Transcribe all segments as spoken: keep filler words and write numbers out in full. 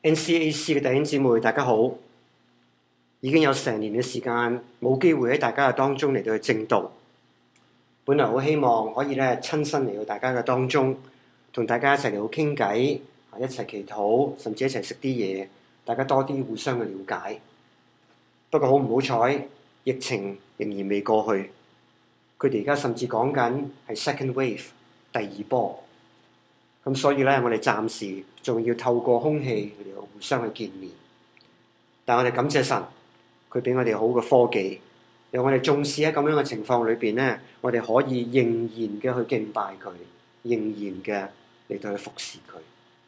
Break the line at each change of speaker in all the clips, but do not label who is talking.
N C A C 嘅弟兄姊妹，大家好！已經有成年嘅時間冇機會喺大家嘅當中嚟到去證道。本來好希望可以咧親身嚟到大家嘅當中，同大家一齊嚟到傾偈，一齊祈禱，甚至一齊食啲嘢，大家多啲互相嘅了解。不過好唔好彩，疫情仍然未過去，佢哋而家甚至講緊係 second wave 第二波。咁所以咧，我哋暫時仲要透過空氣嚟到互相去見面。但我哋感謝神，佢俾我哋好嘅科技，讓我哋重視喺咁樣嘅情況裏邊咧，我哋可以仍然嘅去敬拜佢，仍然嘅嚟到去服侍佢。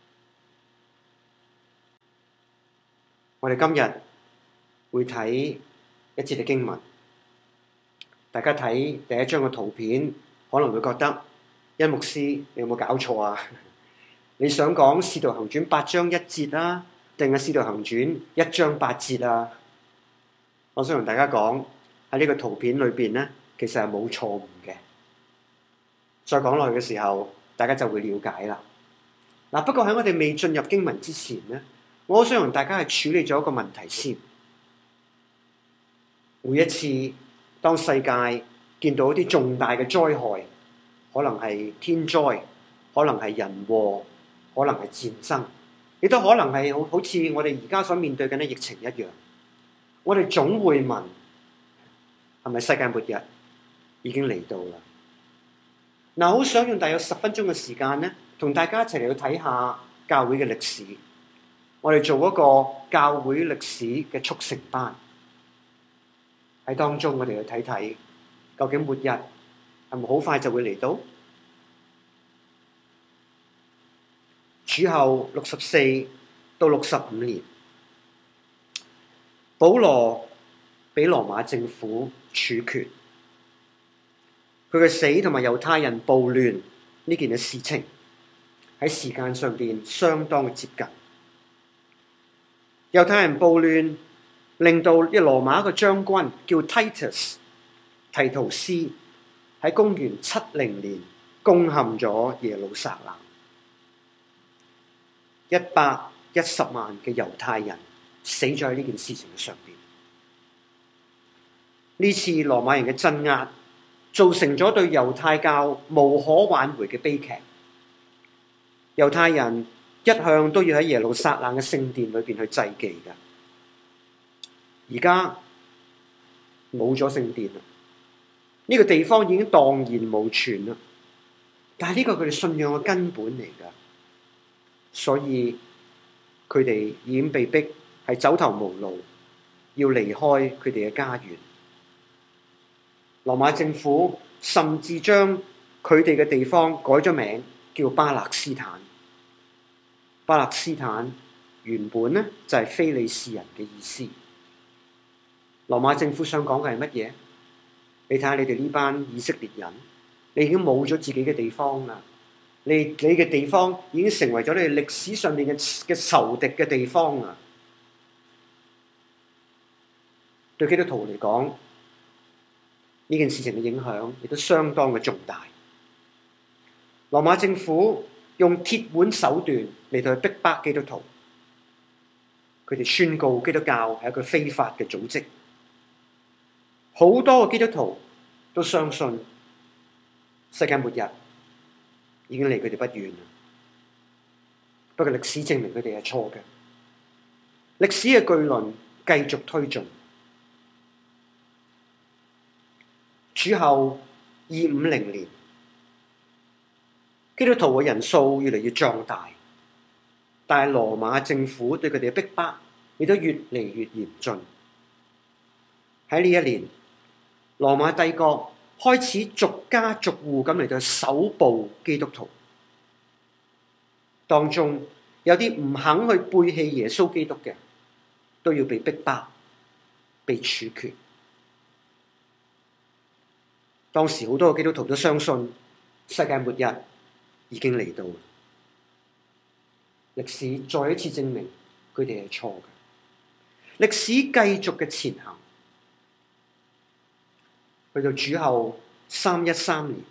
我哋今日會睇一節嘅經文，大家睇第一張嘅圖片，可能會覺得殷牧師，你有冇搞錯啊？你想講《使徒行傳》八章一節啊，定係《使徒行傳》一章八節啊？我想同大家講，喺呢個圖片裏邊咧，其實係冇錯誤嘅。再講落去嘅時候，大家就會了解啦。嗱，不過喺我哋未進入經文之前咧，我想同大家係處理咗一個問題先。每一次當世界見到一啲重大嘅災害，可能係天災，可能係人禍，可能係戰爭，亦都可能係好好似我哋而家所面對緊嘅疫情一樣。我哋總會問：係咪世界末日已經嚟到啦？嗱，好想用大約十分鐘嘅時間咧，同大家一齊嚟去睇下教會嘅歷史。我哋做一個教會歷史嘅速成班，喺當中我哋去睇睇，究竟末日係咪好快就會嚟到？主後六十四到六十五年，保羅俾羅馬政府處決，佢嘅死同埋猶太人暴亂呢件嘅事情喺時間上邊相當嘅接近。猶太人暴亂令到一羅馬一個將軍叫 Titus 提圖斯喺公元七零年攻陷咗耶路撒冷。一百一十萬嘅猶太人死咗喺呢件事情上邊。呢次羅馬人嘅鎮壓造成咗對猶太教無可挽回嘅悲劇。猶太人一向都要喺耶路撒冷嘅聖殿裏邊去祭祀嘅，而家冇咗聖殿啦，呢個地方已經蕩然無存啦。但係呢個係佢哋信仰嘅根本嚟㗎。所以佢哋已經被逼係走投無路，要離開佢哋嘅家園。羅馬政府甚至將佢哋嘅地方改咗名，叫巴勒斯坦。巴勒斯坦原本咧就係非利士人嘅意思。羅馬政府想講嘅係乜嘢？你睇下你哋呢班以色列人，你已經冇咗自己嘅地方啦。你你嘅地方已經成為咗你哋歷史上面嘅嘅仇敵嘅地方啊！對基督徒嚟講，呢件事情嘅影響亦都相當嘅重大。羅馬政府用鐵腕手段嚟到去逼迫基督徒，佢哋宣告基督教係一個非法嘅組織。好多嘅基督徒都相信世界末日已經離佢哋不遠啦。不過歷史證明佢哋係錯嘅。歷史嘅巨輪繼續推進。主後二五零年，基督徒嘅人數越嚟越壯大，但係羅馬政府對佢哋嘅逼迫亦都越嚟越嚴峻。喺呢一年，羅馬帝國開始逐家逐戶咁嚟到搜捕基督徒，當中有啲唔肯去背棄耶穌基督嘅，都要被逼迫、被處決。當時好多嘅基督徒都相信世界末日已經嚟到，歷史再一次證明佢哋係錯嘅。歷史繼續嘅前行，去到主後三一三年，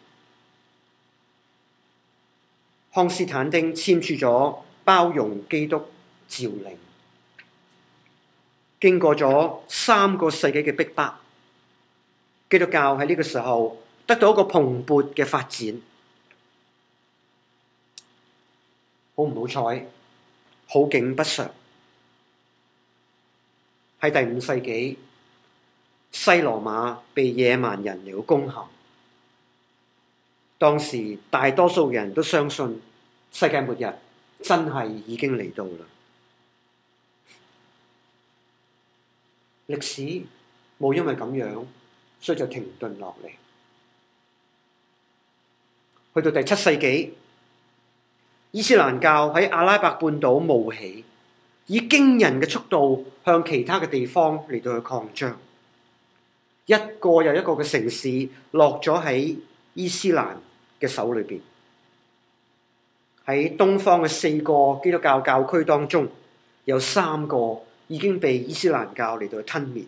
康斯坦丁簽署咗包容基督召領。經過咗三個世紀嘅逼迫，基督教喺呢個時候得到一個蓬勃嘅發展。好唔好彩？好景不常。喺第五世紀，西羅馬被野蠻人嚟到攻陷。當時大多數人都相信世界末日真係已經嚟到啦。歷史冇因為咁樣，所以就停頓落嚟。去到第七世紀，伊斯蘭教喺阿拉伯半島冒起，以驚人嘅速度向其他嘅地方嚟到去擴張。一個又一個嘅城市落咗喺伊斯蘭嘅手裏邊。喺東方嘅四個基督教教區當中，有三個已經被伊斯蘭教嚟到吞滅。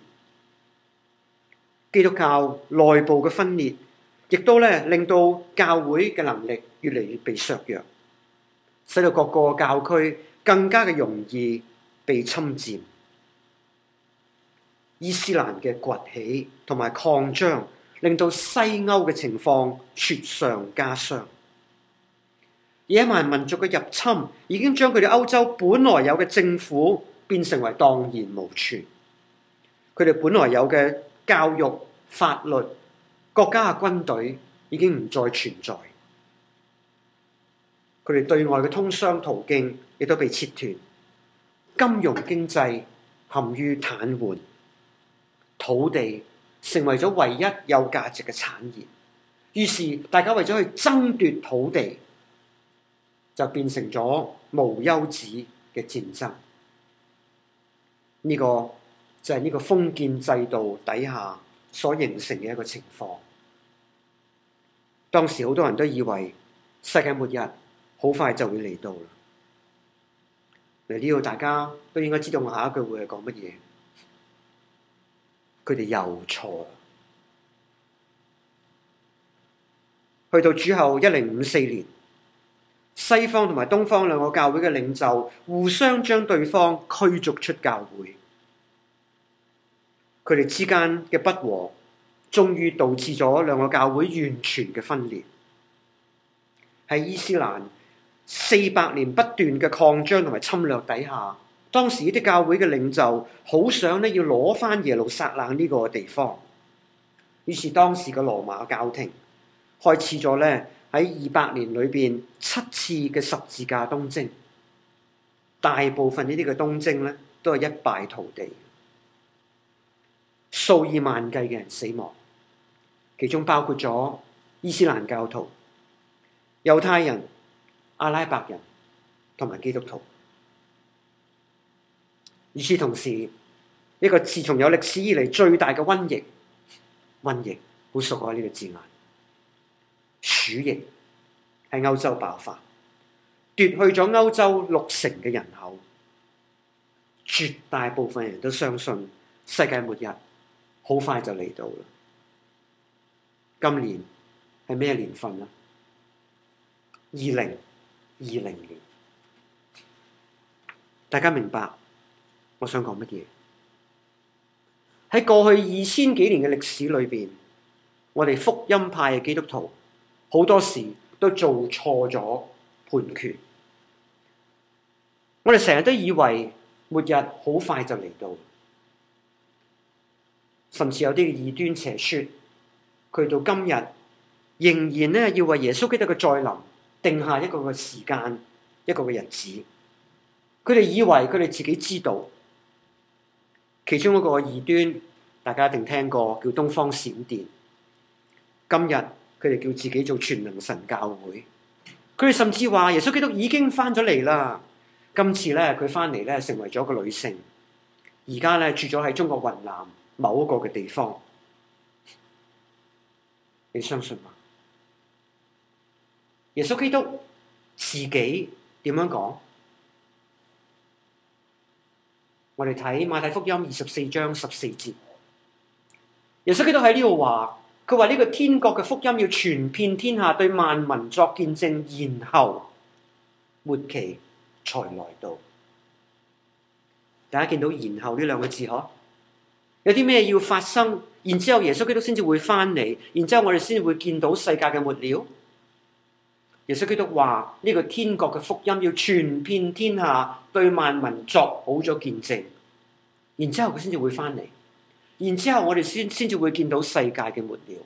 基督教內部嘅分裂，亦都咧令到教會嘅能力越嚟越被削弱，使到各個教區更加嘅容易被侵佔。伊斯蘭嘅崛起同埋擴張，令到西歐嘅情況雪上加霜。野蠻民族嘅入侵已經將佢哋歐洲本來有嘅政府變成為蕩然無存。佢哋本來有嘅教育、法律、國家嘅軍隊已經唔再存在。佢哋對外嘅通商途徑亦都被切斷，金融經濟陷於癱瘓，土地成為咗唯一有價值嘅產業。於是大家為咗去爭奪土地，就變成咗無休止嘅戰爭。呢個就係呢個封建制度底下所形成嘅一個情況。當時好多人都以為世界末日好快就會嚟到啦。嚟呢度大家都應該知道我下一句會係講乜嘢。佢哋又錯啦。去到主後一零五四年，西方同埋東方兩個教會嘅領袖互相將對方驅逐出教會。佢哋之間嘅不和，終於導致咗兩個教會完全嘅分裂。喺伊斯蘭四百年不斷嘅擴張同埋侵略底下，當時呢啲教會嘅領袖好想咧要攞翻耶路撒冷呢個地方。於是當時嘅羅馬教廷開始咗咧喺二百年裏邊七次嘅十字架東征。大部分呢啲嘅東征咧都係一敗塗地，數以萬計嘅人死亡，其中包括咗伊斯蘭教徒、猶太人、阿拉伯人同埋基督徒。與此同時，一個自從有歷史以嚟最大嘅瘟疫，瘟疫好熟啊呢個字眼，鼠疫喺歐洲爆發，奪去咗歐洲六成嘅人口。絕大部分人都相信世界末日好快就嚟到啦。今年係咩年份啊？二零二零年。大家明白我想講乜嘢？喺過去二千幾年嘅歷史裏邊，我哋福音派嘅基督徒好多時都做錯咗判決。我哋成日都以為末日好快就嚟到，甚至有啲異端邪說，佢到今日仍然咧要為耶穌基督嘅再臨定下一個嘅時間，一個嘅日子。佢哋以為佢哋自己知道。其中一個異端，大家一定聽過，叫東方閃電。今日佢哋叫自己做全能神教會。佢哋甚至話耶穌基督已經翻咗嚟啦。今次咧佢翻嚟咧成為咗個女性，而家咧住咗喺中國雲南某一個嘅地方。你相信嗎？耶穌基督自己點樣講？我哋睇馬太福音二十四章十四節，耶穌基督喺呢度話，佢話呢個天國嘅福音要傳遍天下，對萬民作見證，然後末期才來到。 大家見到然後呢兩個字嗬？有啲咩要發生，然之後耶穌基督先至會翻嚟，然之後我哋先會見到世界嘅末了。耶穌基督話呢個天國嘅福音要傳遍天下，對萬民作好咗見證，然之後佢先至會翻嚟，然之後我哋先先至會見到世界嘅末了。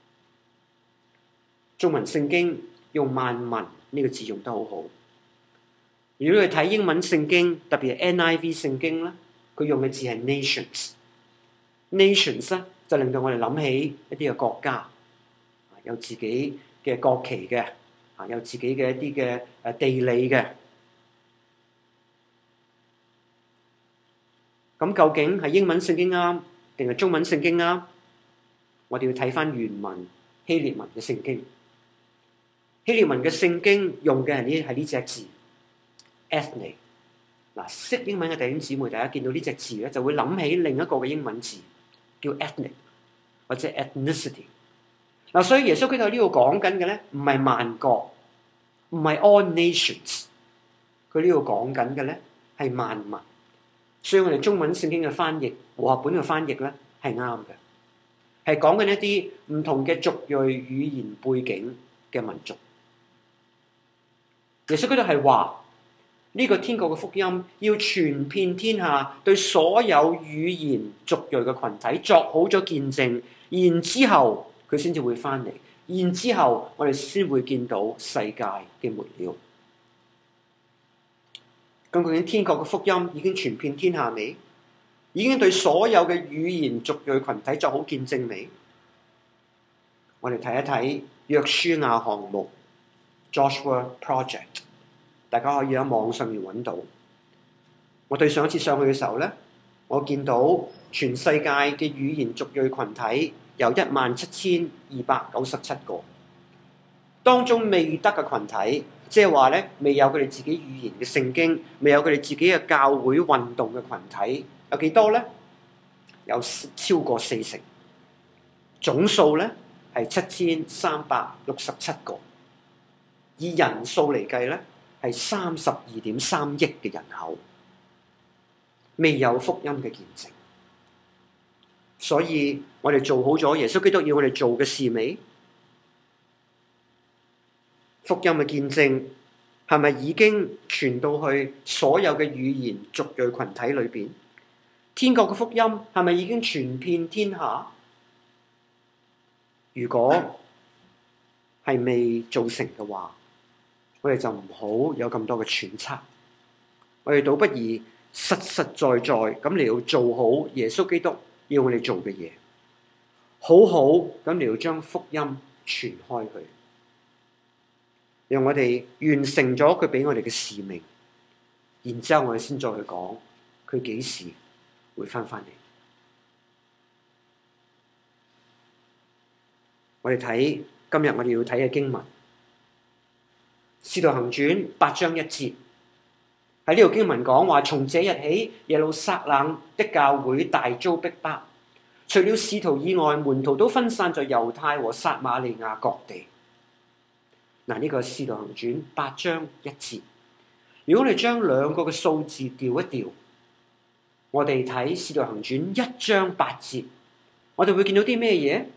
中文聖經用萬民呢個字用得好好。如果你睇英文聖經，特別係 N I V 聖經咧，佢用嘅字係 nations。nations 咧就令到我哋諗起一啲嘅國家，有自己嘅國旗嘅，啊有自己嘅一啲嘅誒地理嘅。咁究竟係英文聖經啱定係中文聖經啱？我哋要睇翻原文希臘文嘅聖經。希臘文嘅聖經用嘅係呢係呢隻字 ethne。嗱，識英文嘅弟兄姊妹，大家見到呢隻字咧，就會諗起另一個嘅英文字叫 ethnic 或者 ethnicity。嗱，所以耶穌基督喺呢度講緊嘅咧，唔係萬國，唔係 all nations，佢呢度講緊嘅咧係萬民。所以我哋中文聖經嘅翻譯和合本嘅翻譯咧係啱嘅，係講緊一啲唔同嘅族裔、語言背景嘅民族。耶穌基督係話呢個天國嘅福音要傳遍天下，對所有語言族裔嘅群體作好咗見證，然之後佢先至會翻嚟，然之後我哋先會見到世界嘅末了。咁究竟天國嘅福音已經傳遍天下未？已經對所有嘅語言族裔群體作好見證未？我哋睇一睇約書亞項目 Joshua Project， 大家可以喺網上面揾到。我對上一次上去嘅時候咧，我見到全世界嘅語言族裔群體有一萬七千二百九十七個，當中未得嘅群體，即係話咧未有佢哋自己語言嘅聖經，未有佢哋自己嘅教會運動嘅群體，有幾多咧？有超過四成，總數咧係七千三百六十七個，以人數嚟計咧係三十二點三億嘅人口，未有福音嘅見證。所以我哋做好咗耶穌基督要我哋做嘅事未？福音嘅見證係咪已經傳到去所有嘅語言族裔群體裏邊？天國嘅福音係咪已經傳遍天下？如果係未做成嘅話，我哋就唔好有咁多嘅揣測。我哋倒不如實實在在咁嚟到做好耶穌基督要我哋做嘅嘢，好好咁嚟到將福音傳開去，讓我哋完成咗佢俾我哋嘅使命，然之後我哋先再去講佢幾時會翻返嚟。我哋睇今日我哋要睇嘅經文《使徒行傳》八章一節，喺呢度經文講話，從這日起，耶路撒冷的教會大遭逼迫，除了使徒以外，門徒都分散在猶太和撒瑪利亞各地。嗱，呢個《使徒行傳》八章一節。如果我哋將兩個嘅數字調一調，我哋睇《使徒行傳》一章八節，我哋會見到啲咩嘢？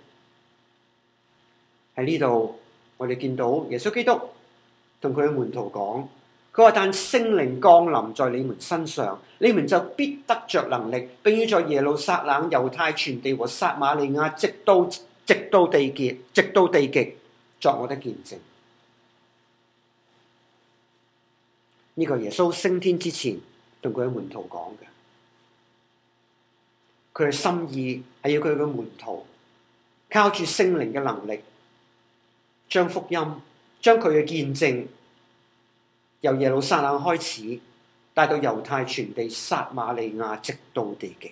喺呢度，我哋見到耶穌基督同佢嘅門徒講，佢話：但聖靈降臨在你們身上，你們就必得着能力，並要在耶路撒冷、猶太全地和撒瑪利亞，直到直到地極，直到地極，作我的見證。呢個耶穌升天之前同佢嘅門徒講嘅，佢嘅心意係要佢嘅門徒靠住聖靈嘅能力，將福音、將佢嘅見證由耶路撒冷開始，帶到猶太全地、撒瑪利亞，直到地極。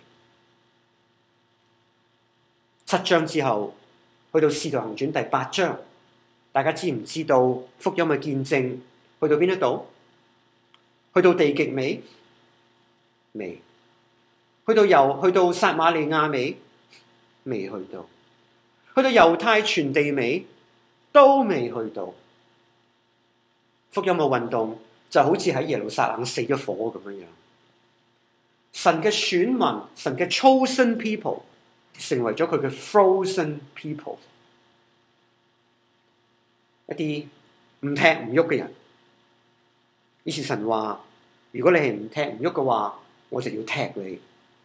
七章之後，去到《使徒行傳》第八章，大家知唔知道福音嘅見證去到邊一度？去到地極未？未。去到猶去到撒瑪利亞未？未去到。去到猶太全地未？都未去到。福音嘅運動就好似喺耶路撒冷死咗火咁樣樣。 神嘅選民，神嘅 chosen people 成為咗佢嘅 frozen people， 一啲唔踢唔喐嘅人。於是神話：如果你係唔踢唔喐嘅話，我就要踢你。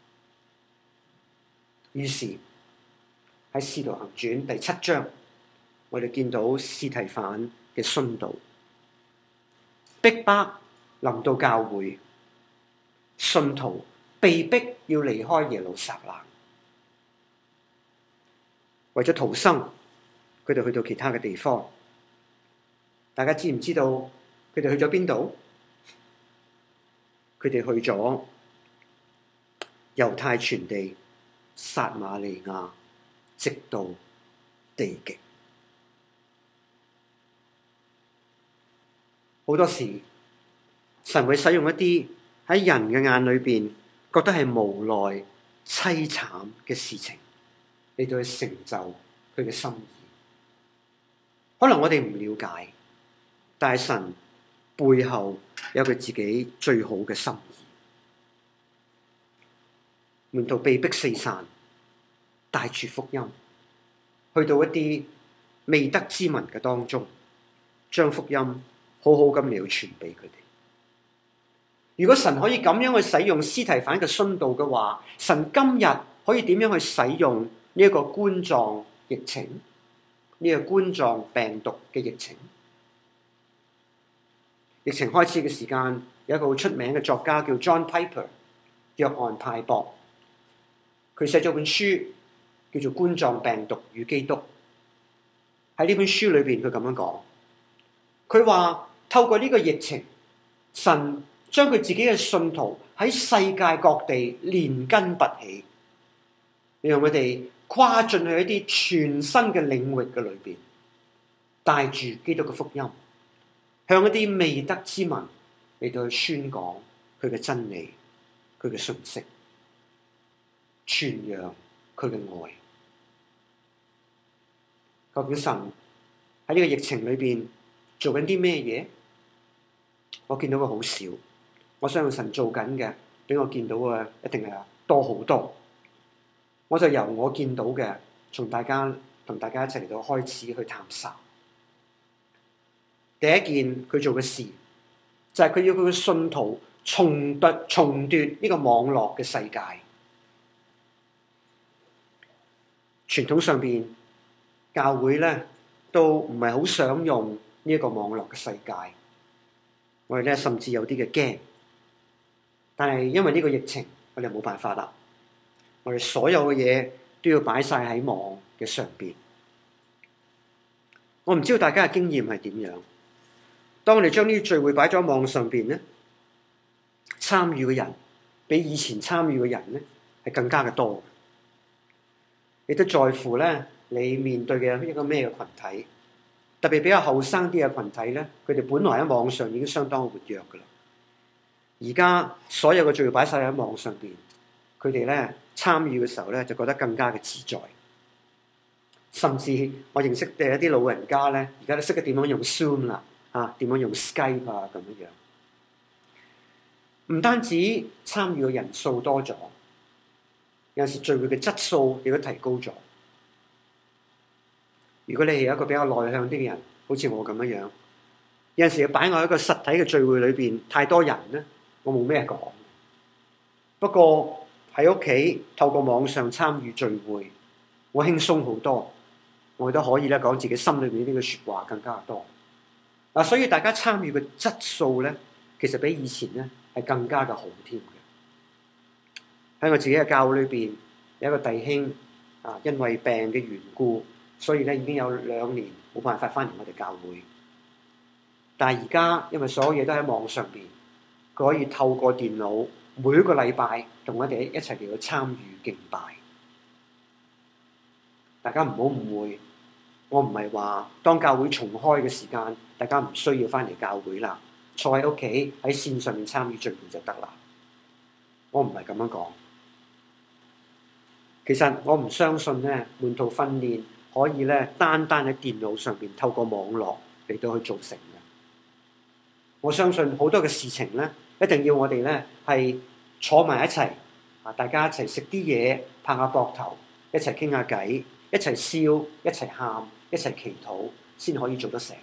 於是喺《使徒行傳》第七章，我哋見到司提反嘅殉道，逼迫臨到教會，信徒被逼要離開耶路撒冷，為咗逃生，佢哋去到其他嘅地方。大家知唔知道佢哋去咗邊度？佢哋去咗猶太全地、撒瑪利亞，直到地極。好多時，神會使用一啲喺人嘅眼裏邊覺得係無奈、凄慘嘅事情，嚟到去成就佢嘅心意。可能我哋唔了解，但係神背後有佢自己最好嘅心意。門徒被逼四散，帶住福音去到一啲未得之民嘅當中，將福音好好咁嚟到傳俾佢哋。如果神可以咁樣去使用司提反嘅殉道嘅話，神今日可以點樣去使用呢一個冠狀疫情，呢、這個冠狀病毒嘅疫情？疫情開始嘅時間，有一個好出名嘅作家叫 John Piper， 約翰派博，佢寫咗本書叫做《冠狀病毒與基督》。喺呢本書裏邊，佢咁樣講，佢話透過呢個疫情，神將佢自己嘅信徒喺世界各地連根拔起，讓佢哋跨進去一啲全新嘅領域嘅裏邊，帶住基督嘅福音，向一啲未得之民嚟到去宣講佢嘅真理、佢嘅信息，傳揚佢嘅愛。究竟神喺呢個疫情裏邊做緊啲咩嘢？我見到嘅好少，我相信神做緊嘅比我見到嘅一定係多好多。我就由我見到嘅，從大家同大家一齊嚟到開始去探索。第一件佢做嘅事，就係佢要佢嘅信徒重奪重奪呢個網絡嘅世界。傳統上邊，教會咧都唔係好想用呢一個網絡嘅世界，我哋咧甚至有啲嘅驚。但係因為呢個疫情，我哋冇辦法啦。我哋所有嘅嘢都要擺晒喺網嘅上邊。我唔知道大家嘅經驗係點樣。當我哋將呢啲聚會擺咗喺網上邊咧，參與嘅人比以前參與嘅人咧係更加嘅多。亦都在乎咧，你面對嘅一個咩嘅群體，特別比較後生啲嘅群體咧，佢哋本來喺網上已經相當活躍噶啦。而家所有嘅聚會擺晒喺網上邊，佢哋咧參與嘅時候咧，就覺得更加嘅自在。甚至我認識嘅一啲老人家咧，而家都識得點樣用 Zoom 啦，啊，點樣用 Skype 啊咁樣樣。唔單止參與嘅人數多咗，有陣時聚會嘅質素亦都提高咗。如果你係一個比較內向啲嘅人，好似我咁樣樣，有陣時要擺我喺一個實體嘅聚會裏邊，太多人咧，我冇咩講。不過喺屋企透過網上參與聚會，我輕鬆好多，我亦都可以咧講自己心裏面呢句説話更加多。嗱，所以大家參與嘅質素咧，其實比以前咧係更加嘅好添嘅。喺我自己嘅教會裏邊，有一個弟兄啊，因為病嘅緣故，所以咧已經有兩年冇辦法翻嚟我哋教會。但係而家因為所有嘢都喺網上邊，佢可以透過電腦每一個禮拜同我哋一齊嚟到參與敬拜。大家唔好誤會，我唔係話當教會重開嘅時間，大家唔需要翻嚟教會啦，坐喺屋企喺線上面參與聚會就得啦。我唔係咁樣講。其實我唔相信咧，門徒訓練可以咧單單喺電腦上邊透過網絡嚟到去做成嘅。我相信好多嘅事情咧，一定要我哋咧係坐埋一齊啊，大家一齊食啲嘢，拍下膊頭，一齊傾下偈，一齊笑，一齊喊，一齊祈禱，先可以做得成嘅。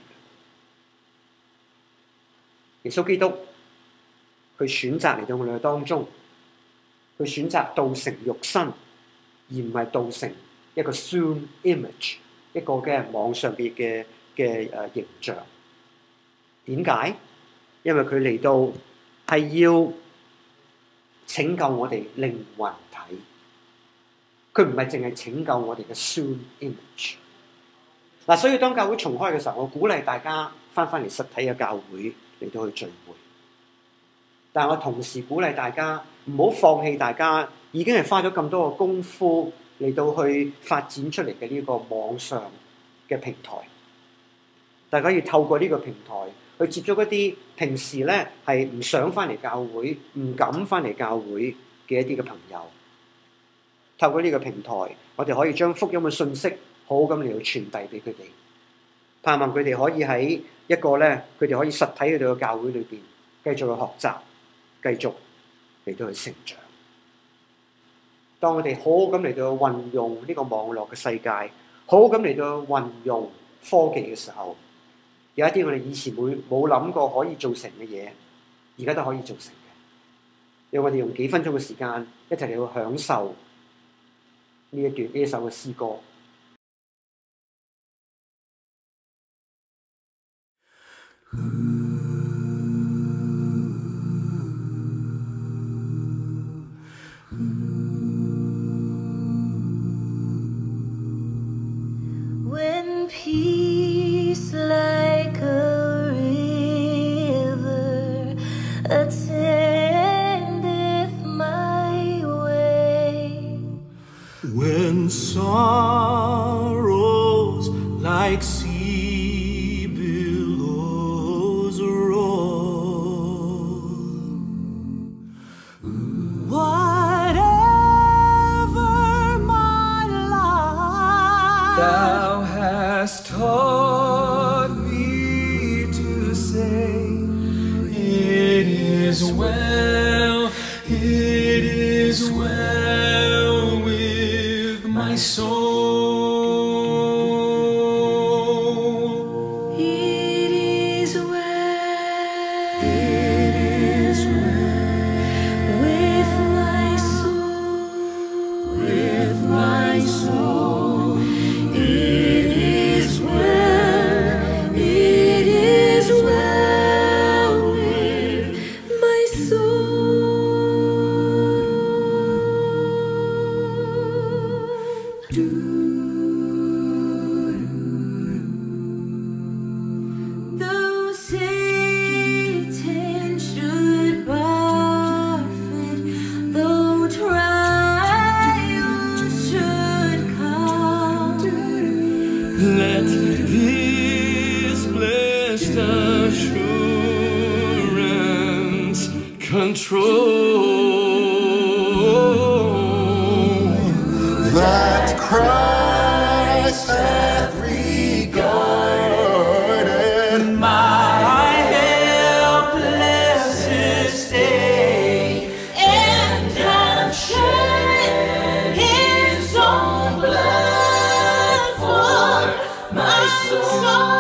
耶穌基督佢選擇嚟到我哋嘅當中，佢選擇道成肉身，而唔係道成一個 Zoom image， 一個嘅網上邊嘅嘅誒形象。點解？因為佢嚟到係要拯救我哋靈魂體，佢唔係淨係拯救我哋嘅 Zoom image。嗱，所以當教會重開嘅時候，我鼓勵大家翻返嚟實體嘅教會嚟到去聚會。但係我同時鼓勵大家唔好放棄大家已經係花咗咁多嘅功夫嚟到去發展出嚟嘅呢個網上嘅平台。大家要透過呢個平台去接觸一啲平時咧係唔想翻嚟教會、唔敢翻嚟教會嘅一啲嘅朋友。透過呢個平台，我哋可以將福音嘅信息好好咁嚟到傳遞俾佢哋，盼望佢哋可以喺一個咧，佢哋可以實體去到嘅教會裏邊繼續去學習，繼續嚟到去成長。當我哋好好咁嚟到運用呢個網絡嘅世界，好好咁嚟到運用科技嘅時候，有一啲我哋以前冇冇諗過可以做成嘅嘢，而家都可以做成嘅。讓我哋用幾分鐘嘅時間一齊嚟到享受呢一段呢一首嘅詩歌。
When peace like a river attendeth my way,
when sorrows like sea billows roll, whatever my life thou hast taught me to say, it is well, it is well with my soul.
it is well,
It is well
with my soul,
with my soul.
it is well, it is well with my soul. Though Satan should buffet, though trials should come,
Let this blessed assurance control that Christ hath regarded my helpless estate
and hath shed his own blood for my soul.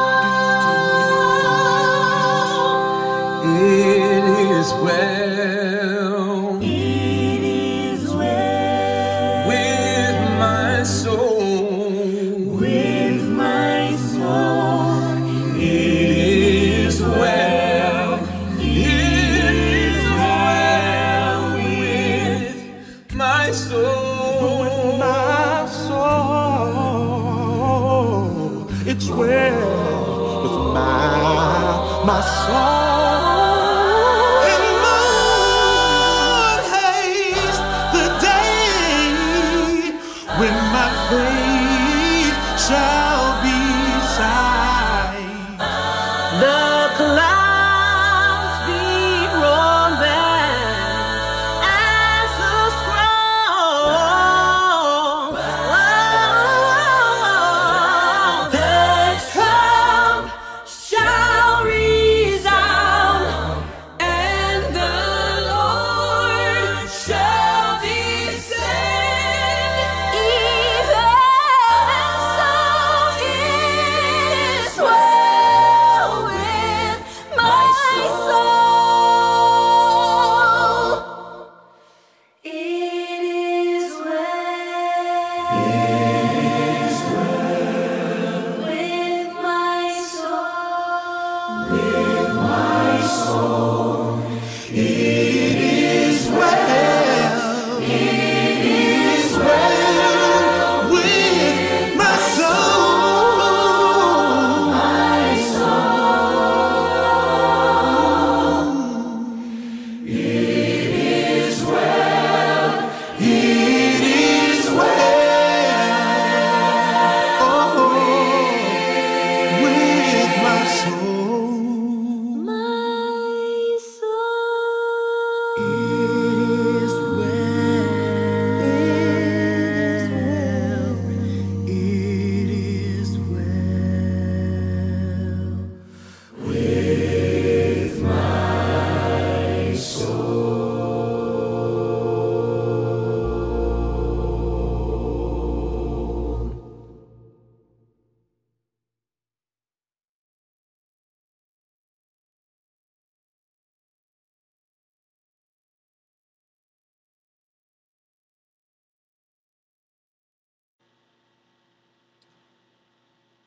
It is well
It is well
with my soul.
with my soul.
It is well, it is well with my soul. With my soul, it's well with my my soul. And Lord, haste the day when my faith shall be sight.
The clouds be rolled back as a scroll. The trump shall resound.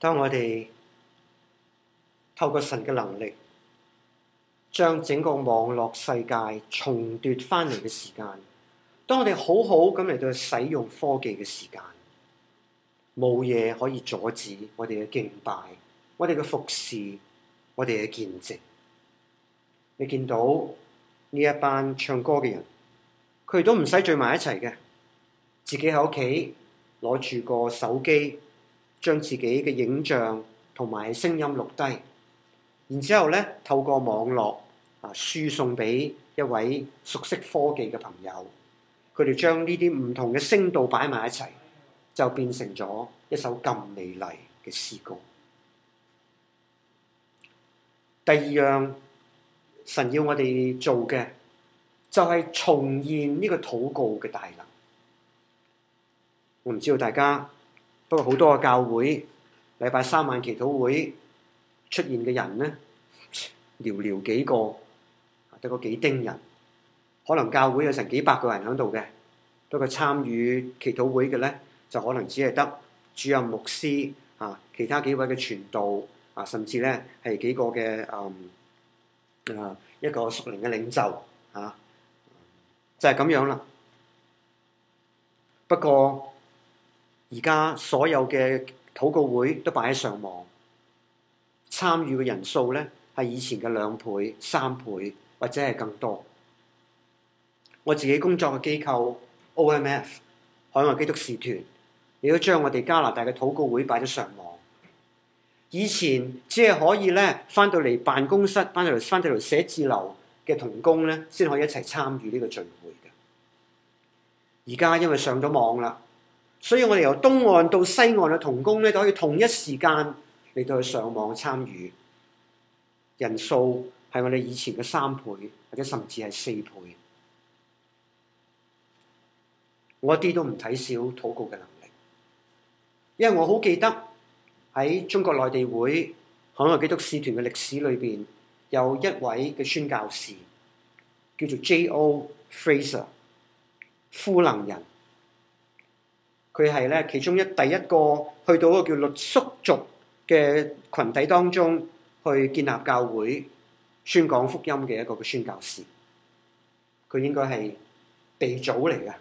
當我哋透過神嘅能力，將整個網絡世界重奪翻嚟嘅時間，當我哋好好咁嚟到使用科技嘅時間，冇嘢可以阻止我哋嘅敬拜、我哋嘅服侍、我哋嘅見證。你見到呢一班唱歌嘅人，佢哋都唔使聚埋一齊嘅，自己喺屋企攞住個手機，將自己嘅影像同埋聲音錄低，然之後咧透過網絡啊輸送俾一位熟悉科技嘅朋友，佢哋將呢啲唔同嘅聲道擺埋一齊，就變成咗一首咁美麗嘅詩歌。第二樣，神要我哋做嘅就係重現呢個禱告嘅大能。我唔知道大家，不過好多嘅教會禮拜三晚祈禱會出現嘅人呢，寥寥幾個，得個幾丁人。可能教會有成幾百個人喺度嘅，不過參與祈禱會嘅呢，就可能只係得主任牧師啊，其他幾位嘅傳道啊，甚至呢係幾個嘅嗯啊一個屬靈嘅領袖啊，就係咁樣啦。不過而家所有嘅禱告會都擺喺上網，參與嘅人數呢係以前嘅兩倍、三倍或者係更多。我自己工作嘅機構 O M F 海外基督使團，亦都將我哋加拿大嘅禱告會擺咗上網。以前只係可以咧翻到嚟辦公室、翻到嚟翻到嚟寫字樓嘅同工咧，先可以一齊參與呢個聚會嘅。而家因為上咗網啦，所以我哋由東岸到西岸嘅同工咧，都可以同一時間嚟到去上網參與。人數係我哋以前嘅三倍，或者甚至係四倍。我一啲都唔睇小禱告嘅能力，因為我好記得喺中國內地會海外基督使團嘅歷史裏邊，有一位嘅宣教士叫做 J O Fraser 夫能人。佢係咧其中一第一個去到一個叫傈僳族嘅群體當中去建立教會、宣講福音嘅一個嘅宣教士。佢應該係鼻祖嚟嘅。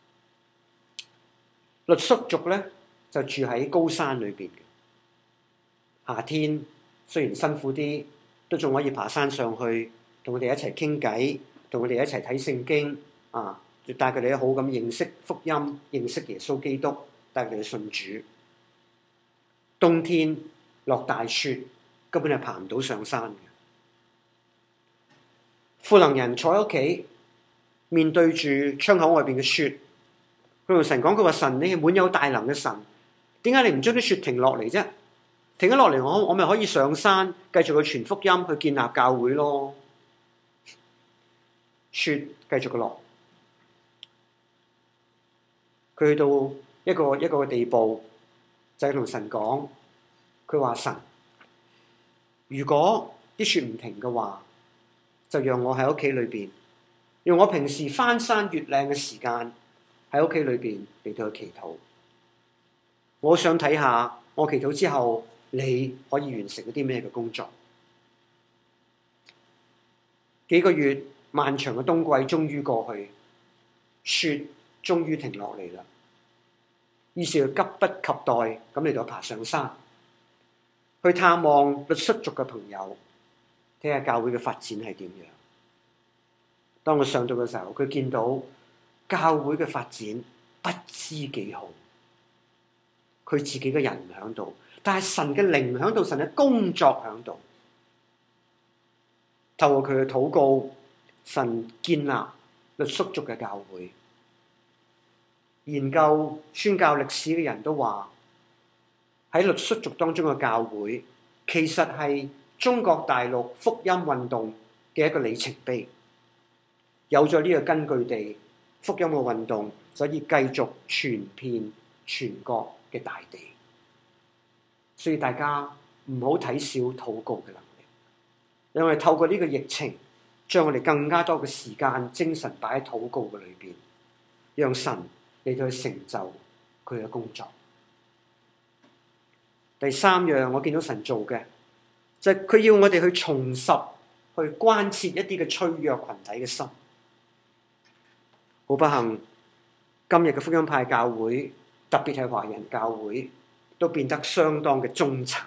傈僳族咧就住喺高山裏邊嘅，夏天雖然辛苦啲，都仲可以爬山上去，同佢哋一齊傾偈，同佢哋一齊睇聖經啊，帶佢哋好咁認識福音，認識耶穌基督，帶佢哋去信主。冬天落大雪，根本係爬唔到上山嘅。富能人坐喺屋企，面對住窗口外邊嘅雪。佢同神講：佢話神，你係滿有大能嘅神，點解你唔將啲雪停落嚟啫？停咗落嚟，我我咪可以上山繼續去傳福音，去建立教會咯。雪繼續嘅落，佢去到一個一個嘅地步，就係同神講：佢話神，如果啲雪唔停嘅話，就讓我喺屋企裏邊，用我平時翻山越嶺嘅時間。喺屋企裏邊嚟到去祈禱，我想睇下我祈禱之後你可以完成一啲咩嘅工作。幾個月漫長嘅冬季終於過去，雪終於停落嚟啦。於是佢急不及待咁嚟到爬上山，去探望傈僳族嘅朋友，睇下教會嘅發展係點樣。當我上到嘅時候，佢見到教會嘅發展不知幾好，佢自己嘅人唔喺度，但係神嘅靈喺度，神嘅工作喺度。透過佢嘅禱告，神建立傈僳族嘅教會。研究宣教歷史嘅人都話，喺傈僳族當中嘅教會，其實係中國大陸福音運動嘅一個里程碑。有咗呢個根據地，福音嘅運動就可以繼續傳遍全國嘅大地，所以大家唔好睇小禱告嘅能力，因為透過呢個疫情，將我哋更加多嘅時間、精神擺喺禱告嘅裏邊，讓神嚟到去成就佢嘅工作。 第三樣我見到神做嘅，就係佢要我哋去重拾、去關切一啲嘅脆弱群體嘅心。好不幸，今日嘅福音派教會，特別係華人教會，都變得相當嘅中產。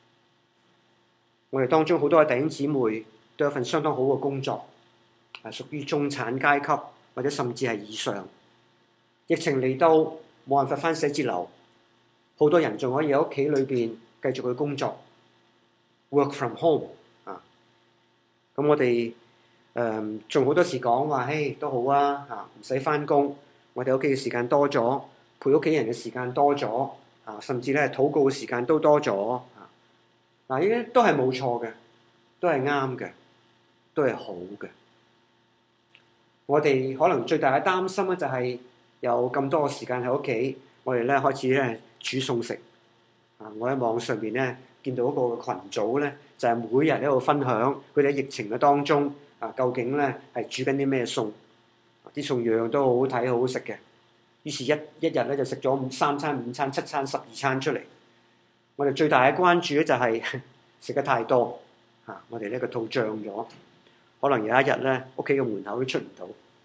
我哋當中好多嘅弟兄姊妹都有一份相當好嘅工作，係屬於中產階級或者甚至係以上。疫情嚟到，冇辦法返寫字樓，好多人仲可以喺屋企裏邊繼續去工作 ，work from home 啊。咁我哋誒仲好多時講話，嘿都好啊，嚇唔使返工，我哋屋企嘅時間多咗，陪屋企人嘅時間多咗，啊甚至咧禱告嘅時間都多咗，啊嗱呢啲都係冇錯嘅，都係啱嘅，都係好嘅。我哋可能最大嘅擔心咧就係有咁多嘅時間喺屋企，我哋咧開始咧煮餸食。啊！我喺網上邊咧見到一個群組咧，就係每日喺度分享佢哋喺疫情嘅當中啊，究竟咧係煮緊啲咩餸？啲餸樣樣都好好睇、好好食嘅。於是一，一一日咧就食咗五三餐、五餐、七餐、十二餐出嚟。我哋最大嘅關注咧就係食得太多嚇，我哋呢個肚脹咗，可能有一日咧屋企嘅門口都出唔到。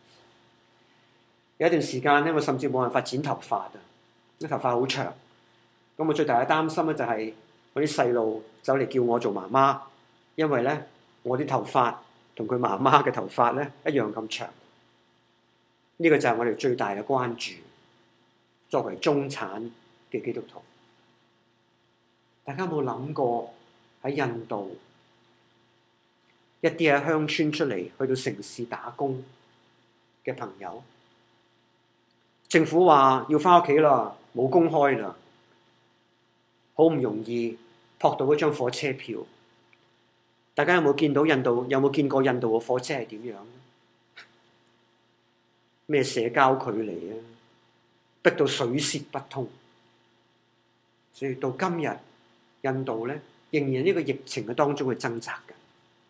有一段時間咧，我甚至冇辦法剪頭髮啊，啲頭髮好長。咁我最大嘅擔心咧就係我啲細路走嚟叫我做媽媽，因為咧我啲頭髮同佢媽媽嘅頭髮咧一樣咁長。呢個就係我哋最大嘅關注。作為中產嘅基督徒，大家有冇諗過喺印度一啲喺鄉村出嚟去到城市打工嘅朋友，政府話要返屋企啦，冇工開啦。好唔容易撲到嗰張火車票，大家有冇見到印度？有冇見過印度嘅火車係點樣？咩社交距離啊，逼到水泄不通。所以到今日，印度咧仍然喺呢個疫情嘅當中去掙扎嘅。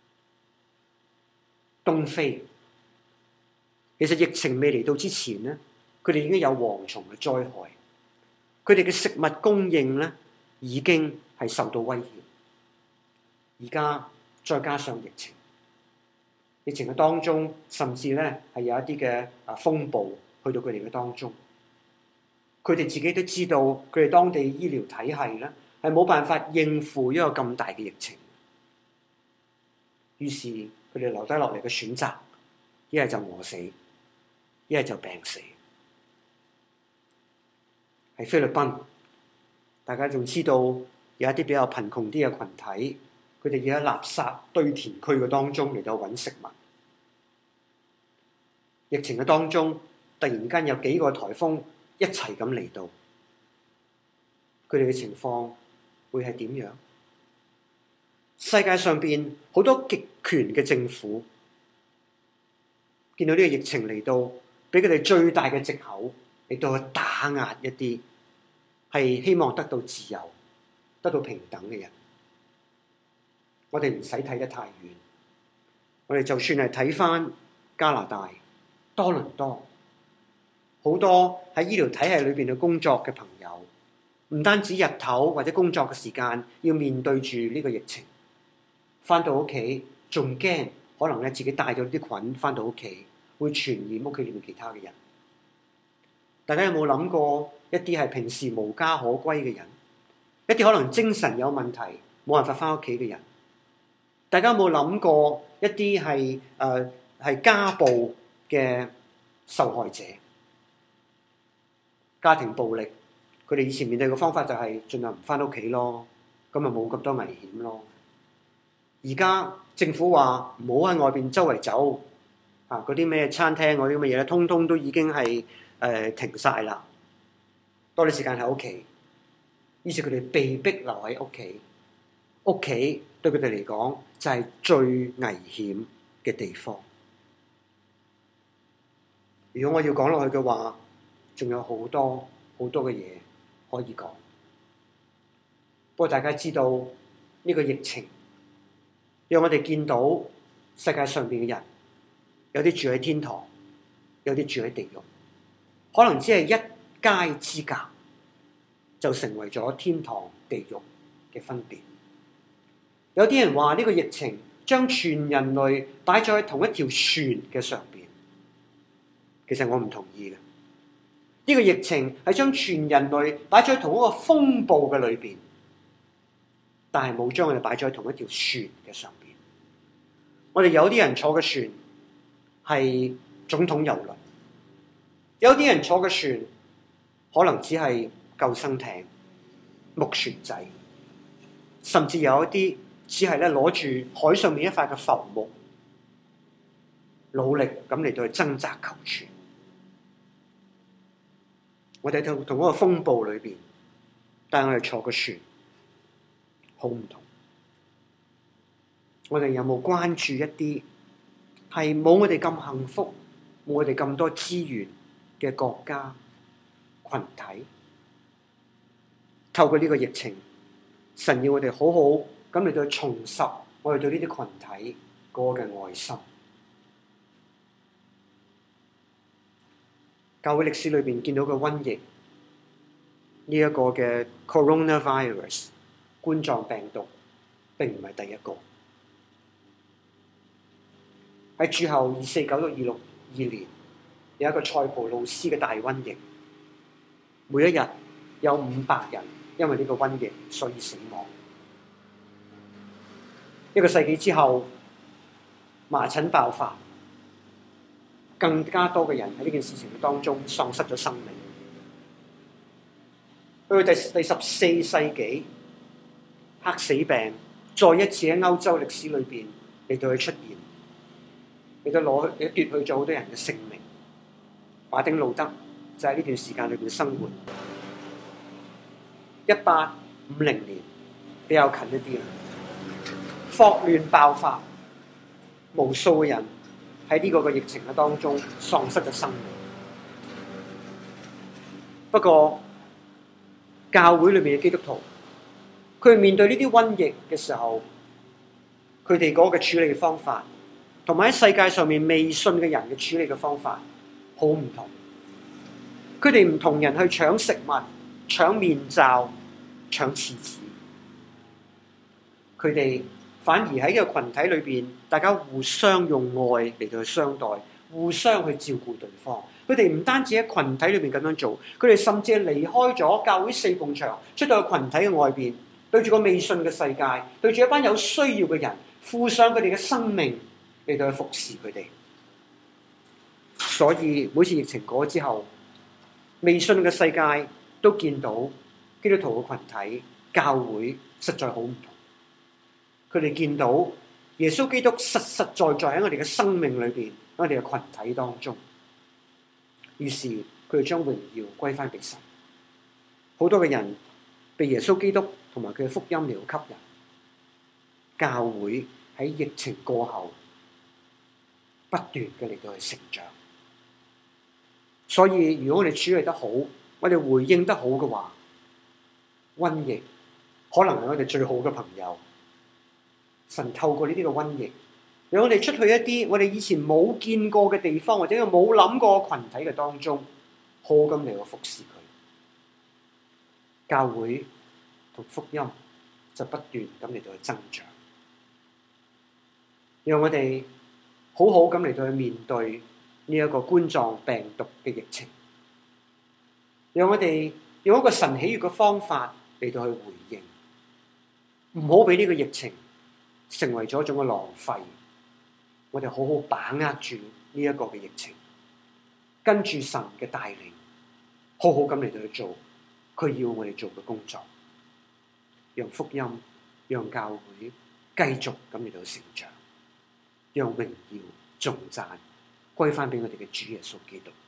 東非其實疫情未嚟到之前咧，佢哋已經有蝗蟲嘅災害，佢哋嘅食物供應咧已經係受到威脅，而家再加上疫情，疫情嘅當中，甚至咧係有一啲嘅啊風暴去到佢哋嘅當中，佢哋自己都知道，佢哋當地醫療體系咧係冇辦法應付一個咁大嘅疫情，於是佢哋留低落嚟嘅選擇，一係就餓死，一係就病死。喺菲律賓，大家仲知道有一啲比較貧窮啲嘅群體，佢哋要喺垃圾堆填區嘅當中嚟到揾食物。疫情嘅當中，突然間有幾個颱風一齊咁嚟到，佢哋嘅情況會係點樣？世界上邊好多極權嘅政府，見到呢個疫情嚟到，俾佢哋最大嘅藉口嚟到去打壓一啲係希望得到自由、得到平等嘅人。我哋唔使睇得太遠，我哋就算係睇返加拿大多倫多，好多喺醫療體系裏邊嘅工作嘅朋友，唔單止日頭或者工作嘅時間要面對住呢個疫情，返到屋企仲驚可能咧自己帶咗啲菌返到屋企，會傳染屋企裏面其他嘅人。大家有冇諗過一啲係平時無家可歸嘅人，一啲可能精神有問題冇辦法返屋企嘅人？大家有冇諗過一啲係誒係家暴嘅受害者？家庭暴力，佢哋以前面對嘅方法就係盡量唔返屋企咯，咁咪冇咁多危險咯。而家政府話唔好喺外邊周圍走，啊嗰啲咩餐廳嗰啲乜嘢咧，通通都已經係誒、呃、停晒啦，多啲時間喺屋企，於是佢哋被逼留喺屋企。屋企對佢哋嚟講就係最危險嘅地方。如果我要講落去嘅話，仲有好多好多嘅嘢可以講。不過大家知道呢個疫情，讓我哋見到世界上邊嘅人，有啲住喺天堂，有啲住喺地獄，可能只係一街之隔，就成為咗天堂地獄嘅分別。有啲人話呢個疫情將全人類擺咗喺同一條船嘅上邊，其實我唔同意嘅。呢個疫情係將全人類擺咗喺同一個風暴嘅裏邊，但係冇將我哋擺咗喺同一條船嘅上邊。我哋有啲人坐嘅船係總統遊輪，有啲人坐嘅船可能只係救生艇、木船仔，甚至有一啲只係咧攞住海上面一塊嘅浮木，努力咁嚟到去掙扎求存。我哋同同嗰個風暴裏邊，但係我哋坐個船好唔同。我哋有冇關注一啲係冇我哋咁幸福、冇我哋咁多資源嘅國家群體？透過呢個疫情，神要我哋好好咁嚟到重拾我哋對呢啲群體嗰個嘅愛心。教會歷史裏邊見到嘅瘟疫，呢、這、一個嘅 coronavirus 冠狀病毒並唔係第一個。喺主後二四九到二六二年，有一個塞浦路斯嘅大瘟疫，每一日有五百人因為呢個瘟疫所以死亡。一個世紀之後，麻疹爆發，更加多嘅人喺呢件事情當中喪失咗生命。去到第第十四世紀，黑死病再一次喺歐洲歷史裏邊嚟到去出現，嚟到攞去，嚟奪去咗好多人嘅性命。馬丁路德就喺呢段時間裏邊生活。一八五零年比較近一啲啦，霍亂爆發，無數嘅人喺呢個嘅疫情嘅當中喪失咗生命。不過教會裏面嘅基督徒，佢面對呢啲瘟疫嘅時候，佢哋嗰個處理嘅方法，同埋喺世界上面未信嘅人嘅處理嘅方法好唔同。佢哋唔同人去搶食物、搶面罩、搶廁紙，佢哋反而喺呢個群體裏邊，大家互相用愛嚟到去相待，互相去照顧對方。佢哋唔單止喺群體裏邊咁樣做，佢哋甚至係離開咗教會四埲牆，出到去群體嘅外邊，對住個未信嘅世界，對住一班有需要嘅人，付上佢哋嘅生命嚟到去服侍佢哋。所以每次疫情過咗之後，未信嘅世界都見到基督徒嘅群體、教會實在好唔同。佢哋見到耶穌基督實實在在喺我哋嘅生命裏邊，喺我哋嘅群體當中。於是佢哋將榮耀歸翻俾神。好多嘅人被耶穌基督同埋佢嘅福音嚟到吸引。教會喺疫情過後不斷嘅嚟到去成長。所以如果我哋處理得好，我哋回應得好嘅話，瘟疫可能係我哋最好嘅朋友。神透過呢啲嘅瘟疫，讓我哋出去一啲我哋以前冇見過嘅地方，或者冇諗過群體嘅當中，好好咁嚟到服侍佢。教會同福音就不斷咁嚟到去增長，讓我哋好好咁嚟到去面對呢一個冠狀病毒嘅疫情，讓我哋用一個神喜悅嘅方法嚟到去回應，唔好俾呢個疫情成為咗一種嘅浪費。我哋好好把握住呢一個嘅疫情，跟住神嘅帶領，好好咁嚟到去做佢要我哋做嘅工作，讓福音、讓教會繼續咁嚟到成長，讓榮耀、頌讚歸翻俾我哋嘅主耶穌基督。